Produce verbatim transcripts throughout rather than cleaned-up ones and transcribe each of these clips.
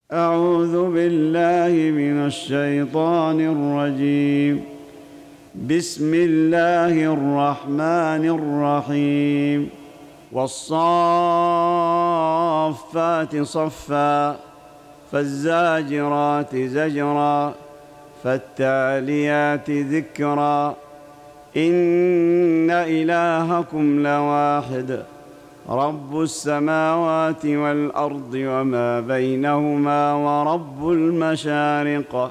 أعوذ بالله من الشيطان الرجيم. بسم الله الرحمن الرحيم. والصافات صفا فالزاجرات زجرا فالتاليات ذكرا إن إلهكم لواحد رب السماوات والأرض وما بينهما ورب المشارق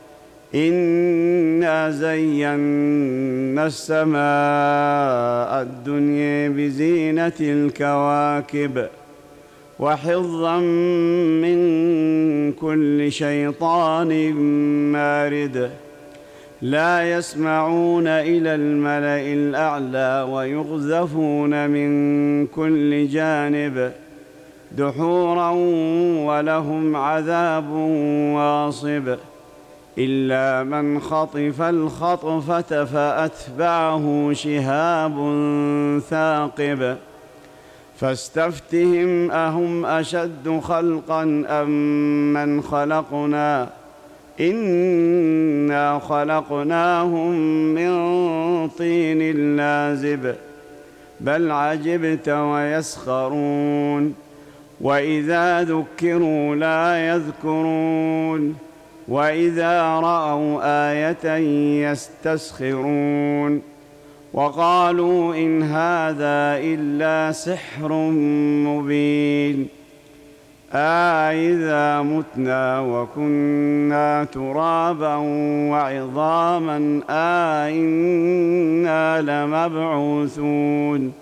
إنا زينا السماء الدنيا بزينة الكواكب وحفظا من كل شيطان مارد لا يسمعون إلى الملأ الأعلى ويقذفون من كل جانب دحورا ولهم عذاب واصب إلا من خطف الخطفة فأتبعه شهاب ثاقب فاستفتهم أهم أشد خلقا أم من خلقنا إنا خلقناهم من طين لازب بل عجبت ويسخرون وإذا ذكروا لا يذكرون وإذا رأوا آية يستسخرون وقالوا إن هذا إلا سحر مبين أإذا متنا وكنا ترابا وعظاما أإنا لمبعوثون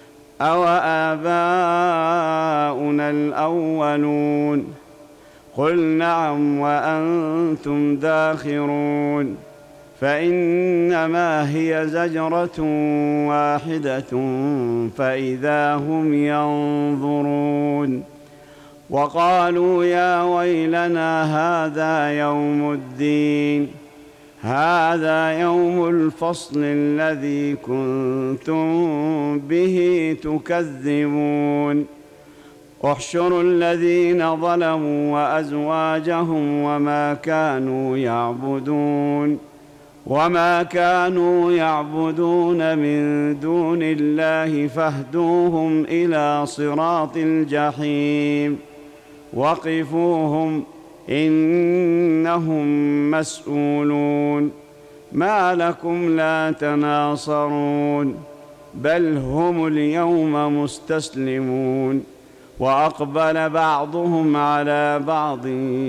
أوآباؤنا الأولون قل نعم وأنتم داخرون فإنما هي زجرة واحدة فإذا هم ينظرون وقالوا يا ويلنا هذا يوم الدين هذا يوم الفصل الذي كنتم به تكذبون احشروا الذين ظلموا وأزواجهم وما كانوا يعبدون وما كانوا يعبدون من دون الله فاهدوهم إلى صراط الجحيم وقفوهم إنهم مسؤولون ما لكم لا تناصرون بل هم اليوم مستسلمون وأقبل بعضهم على بعض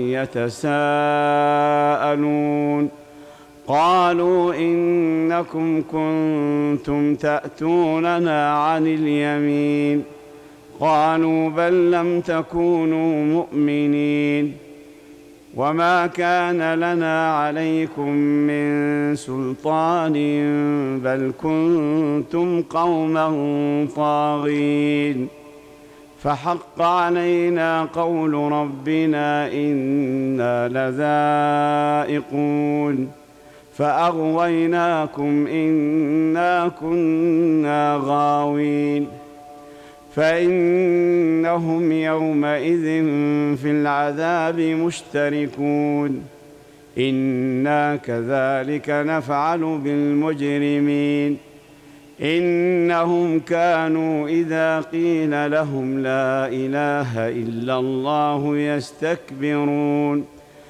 يتساءلون قالوا إنكم كنتم تأتوننا عن اليمين قالوا بل لم تكونوا مؤمنين وما كان لنا عليكم من سلطان بل كنتم قوما طاغين فحق علينا قول ربنا إنا لذائقون فأغويناكم إنا كنا غاوين فإنهم يومئذ في العذاب مشتركون إنا كذلك نفعل بالمجرمين إنهم كانوا إذا قيل لهم لا إله إلا الله يستكبرون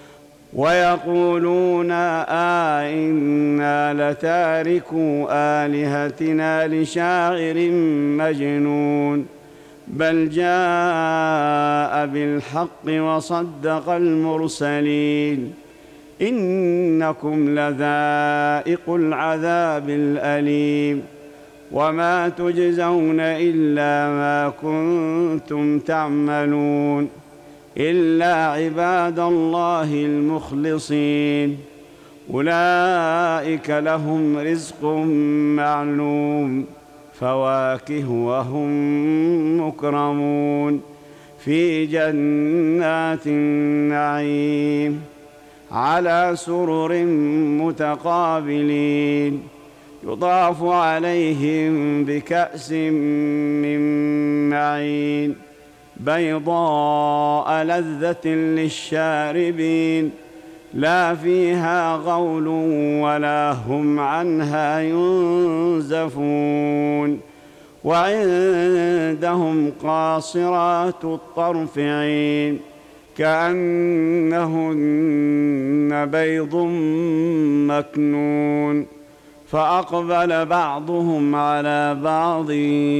ويقولون أئنا لتاركو آلهتنا لشاعر مجنون بل جاء بالحق وصدق المرسلين إنكم لذائقو العذاب الأليم وما تجزون إلا ما كنتم تعملون إلا عباد الله المخلصين أولئك لهم رزق معلوم فواكه وهم مكرمون في جنات النعيم على سرر متقابلين يطاف عليهم بكأس من معين بيضاء لذة للشاربين لا فيها غول ولا هم عنها ينزفون وعندهم قاصرات الطرف عين كأنهن بيض مكنون فأقبل بعضهم على بعض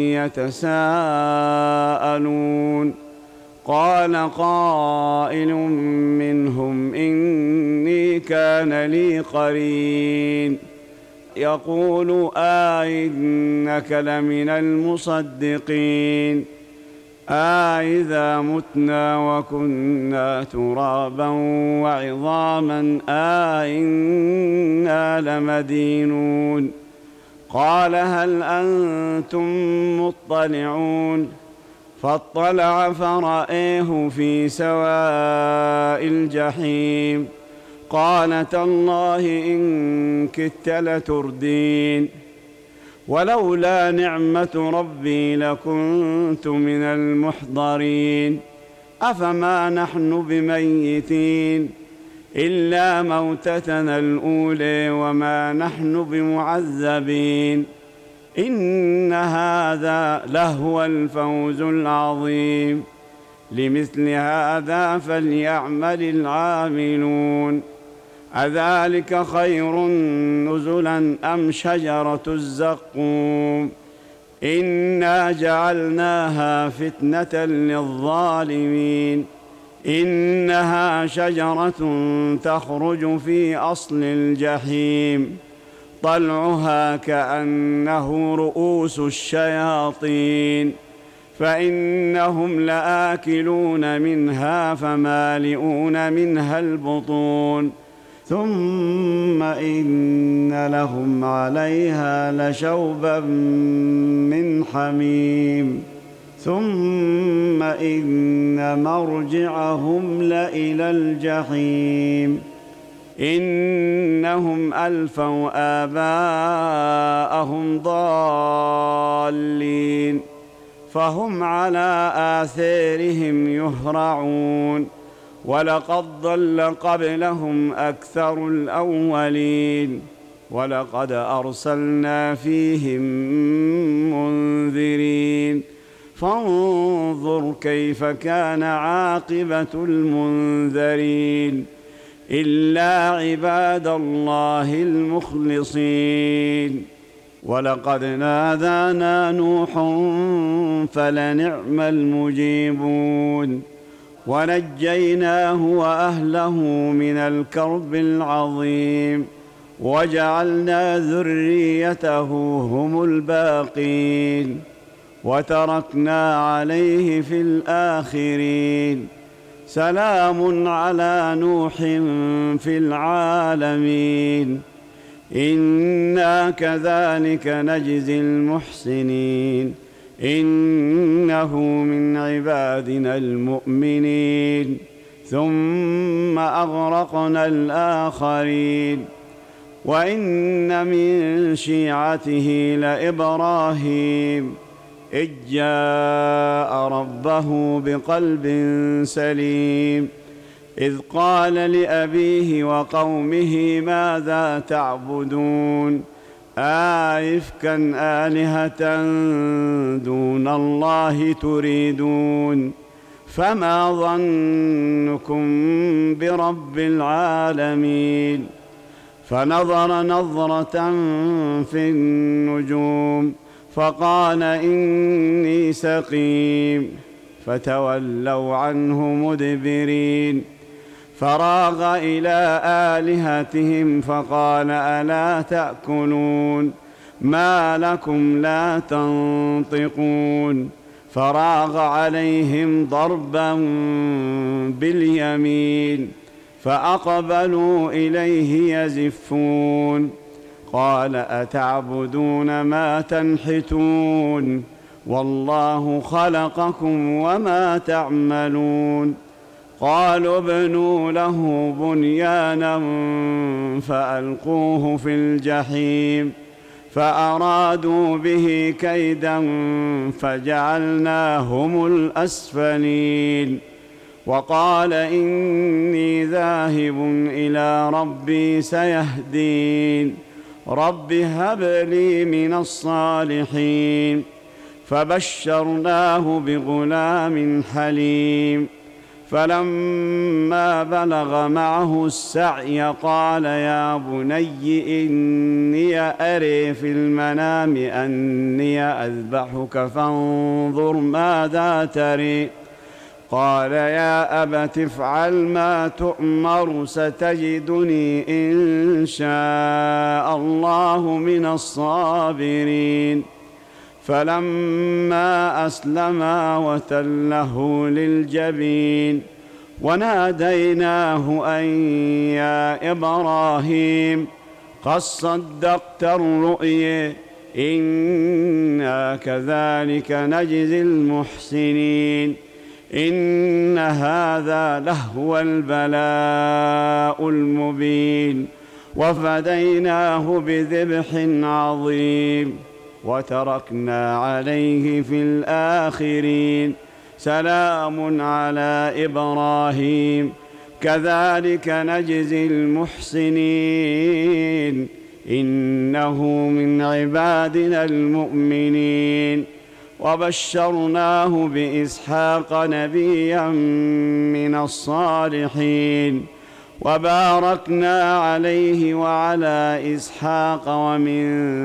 يتساءلون قال قائل منهم إني كان لي قرين يقول أئنك لمن المصدقين أإذا متنا وكنا ترابا وعظاما أإنا لمدينون قال هل أنتم مطلعون فاطلع فرأيه في سواء الجحيم قال تالله إن كدت لتردين ولولا نعمة ربي لكنت من المحضرين أفما نحن بميتين إلا موتتنا الأولى وما نحن بمعذبين إن هذا لهو الفوز العظيم لمثل هذا فليعمل العاملون أذلك خير نزلا أم شجرة الزقوم إنا جعلناها فتنة للظالمين إنها شجرة تخرج في أصل الجحيم طلعها كأنه رؤوس الشياطين فإنهم لآكلون منها فمالئون منها البطون ثم إن لهم عليها لشوبا من حميم ثم إن مرجعهم لإلى الجحيم إنهم ألفوا آباءهم ضالين فهم على آثارهم يهرعون ولقد ضل قبلهم أكثر الأولين ولقد أرسلنا فيهم منذرين فانظر كيف كان عاقبة المنذرين إلا عباد الله المخلصين ولقد نادانا نوح فلنعم المجيبون ونجيناه وأهله من الكرب العظيم وجعلنا ذريته هم الباقين وتركنا عليه في الآخرين سلام على نوح في العالمين إنا كذلك نجزي المحسنين إنه من عبادنا المؤمنين ثم أغرقنا الآخرين وإن من شيعته لإبراهيم إذ جاء ربه بقلب سليم إذ قال لأبيه وقومه ماذا تعبدون آئفكا آلهة دون الله تريدون فما ظنكم برب العالمين فنظر نظرة في النجوم فقال إني سقيم فتولوا عنه مدبرين فراغ إلى آلهتهم فقال ألا تأكلون ما لكم لا تنطقون فراغ عليهم ضربا باليمين فأقبلوا إليه يزفون قال أتعبدون ما تنحتون والله خلقكم وما تعملون قالوا ابنوا له بنيانا فألقوه في الجحيم فأرادوا به كيدا فجعلناهم الأسفلين. وقال إني ذاهب إلى ربي سيهدين رب هب لي من الصالحين. فبشرناه بغلام حليم. فلما بلغ معه السعي قال يا بني إني أري في المنام أني أذبحك فانظر ماذا تري. قال يا أبت افعل ما تؤمر ستجدني إن شاء الله من الصابرين. فلما أسلما وتله للجبين وناديناه أن يا إبراهيم قد صدقت الرؤيا إنا كذلك نجزي المحسنين إن هذا لهو البلاء المبين. وفديناه بذبح عظيم وتركنا عليه في الآخرين سلام على إبراهيم كذلك نجزي المحسنين إنه من عبادنا المؤمنين. وبشرناه بإسحاق نبيا من الصالحين وباركنا عليه وعلى إسحاق ومن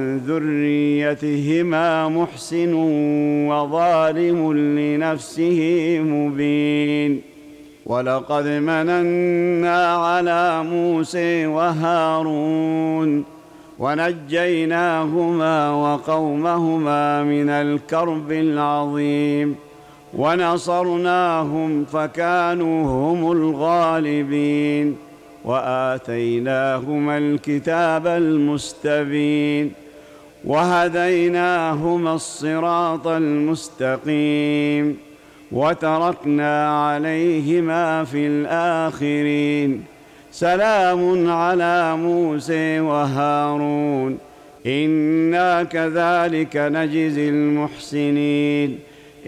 ذريتهما محسن وظالم لنفسه مبين. ولقد مننا على موسى وهارون ونجيناهما وقومهما من الكرب العظيم ونصرناهم فكانوا هم الغالبين وآتيناهما الكتاب المستبين وهديناهما الصراط المستقيم وتركنا عليهما في الآخرين سلام على موسى وهارون إنا كذلك نجزي المحسنين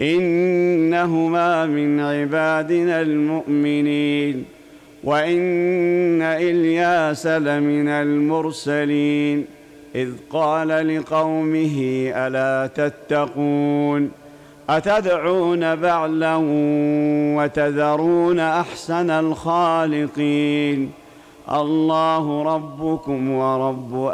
إنهما من عبادنا المؤمنين. وإن إلياس لمن المرسلين إذ قال لقومه ألا تتقون أتدعون بعلا وتذرون أحسن الخالقين الله ربكم ورب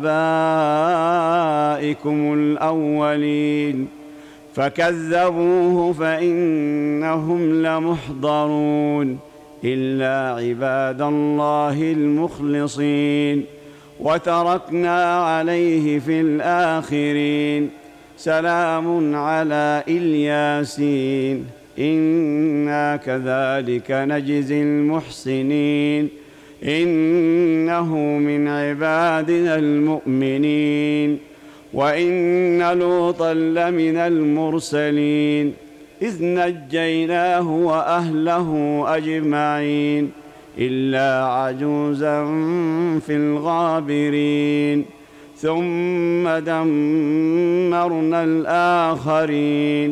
آبائكم الأولين. فكذبوه فإنهم لمحضرون إلا عباد الله المخلصين. وتركنا عليه في الآخرين سلام على الياسين إنا كذلك نجزي المحسنين إنه من عبادنا المؤمنين. وإن لوطا لمن المرسلين إذ نجيناه وأهله أجمعين إلا عجوزا في الغابرين ثم دمرنا الآخرين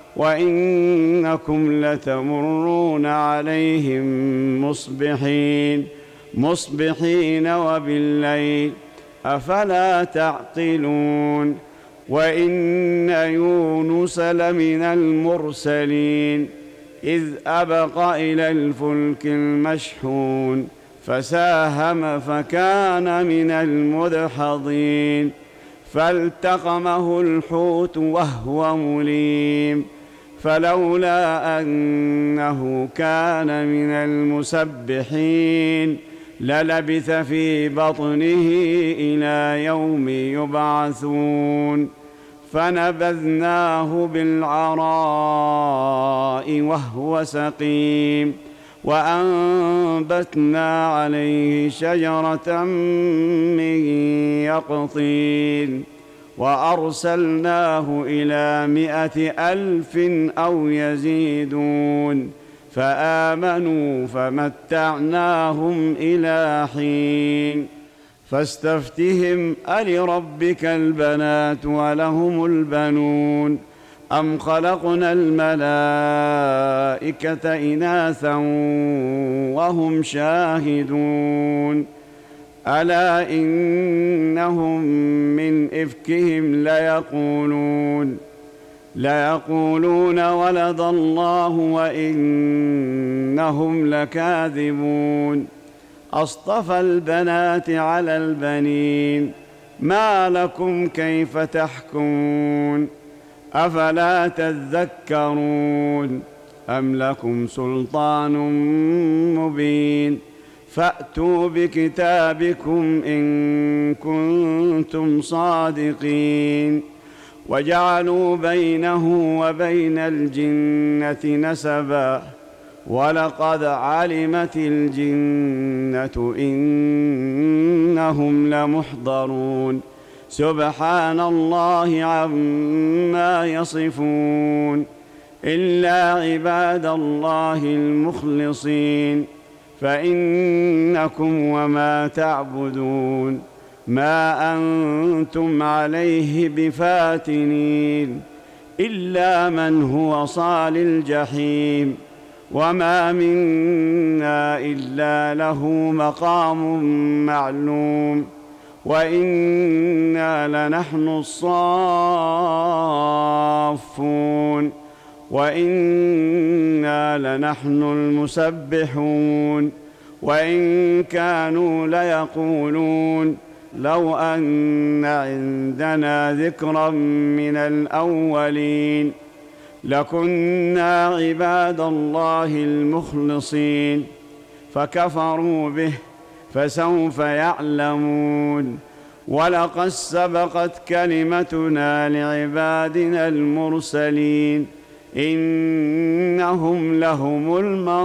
وإنكم لتمرون عليهم مصبحين مصبحين وبالليل أفلا تعقلون. وإن يونس لمن المرسلين إذ أبق إلى الفلك المشحون فساهم فكان من المدحضين فالتقمه الحوت وهو مليم فلولا أنه كان من المسبحين للبث في بطنه إلى يوم يبعثون فنبذناه بالعراء وهو سقيم وأنبتنا عليه شجرة من يقطين وأرسلناه إلى مائة ألف أو يزيدون فآمنوا فمتعناهم إلى حين فاستفتهم ألربك البنات ولهم البنون أم خلقنا الملائكة إناثا وهم شاهدون ألا إنهم من إفكهم ليقولون ليقولون ولد الله وإنهم لكاذبون أصطفى البنات على البنين ما لكم كيف تحكمون أفلا تذكرون أم لكم سلطان مبين فأتوا بكتابكم إن كنتم صادقين وجعلوا بينه وبين الجنة نسبا ولقد علمت الجنة إنهم لمحضرون سبحان الله عما يصفون إلا عباد الله المخلصين فإنكم وما تعبدون ما أنتم عليه بفاتنين إلا من هو صال الجحيم وما منا إلا له مقام معلوم وإنا لنحن الصافون وإنا لنحن المسبحون وإن كانوا ليقولون لو أن عندنا ذكرا من الأولين لكنا عباد الله المخلصين فكفروا به فسوف يعلمون ولقد سبقت كلمتنا لعبادنا المرسلين إنهم لهم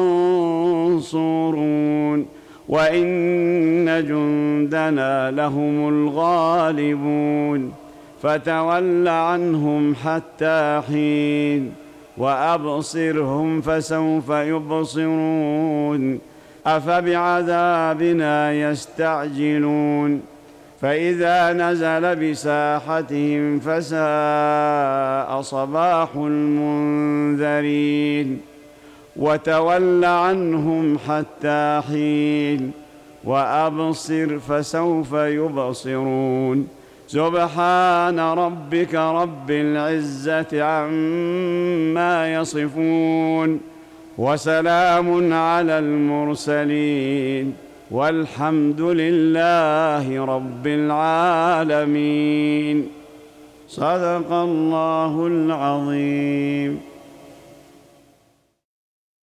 المنصورون وإن جندنا لهم الغالبون فتول عنهم حتى حين وأبصرهم فسوف يبصرون أفبعذابنا يستعجلون فإذا نزل بساحتهم فساء صباح المنذرين وتول عنهم حتى حين وأبصر فسوف يبصرون سبحان ربك رب العزة عما يصفون وسلام على المرسلين والحمد لله رب العالمين صدق الله العظيم.